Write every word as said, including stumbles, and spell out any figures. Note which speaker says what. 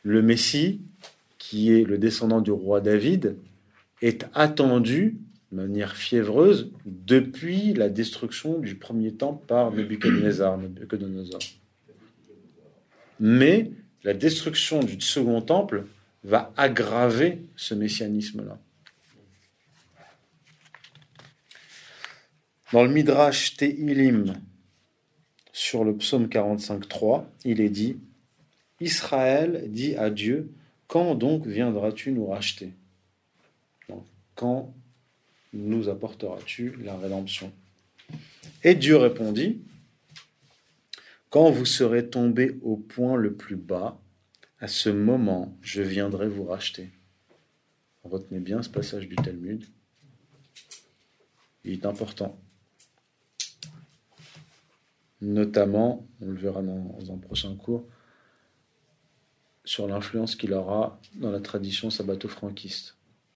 Speaker 1: le Messie, qui est le descendant du roi David, est attendu de manière fiévreuse depuis la destruction du premier temple par Nebuchadnezzar. Nebuchadnezzar. Mais la destruction du second temple va aggraver ce messianisme-là. Dans le Midrash Tehilim, sur le psaume quarante-cinq trois, il est dit « Israël dit à Dieu, quand donc viendras-tu nous racheter ?» Donc, quand nous apporteras-tu la rédemption? Et Dieu répondit, quand vous serez tombés au point le plus bas, à ce moment, je viendrai vous racheter. Retenez bien ce passage du Talmud. Il est important. Notamment, on le verra dans, dans un prochain cours, sur l'influence qu'il aura dans la tradition sabbato-franquiste.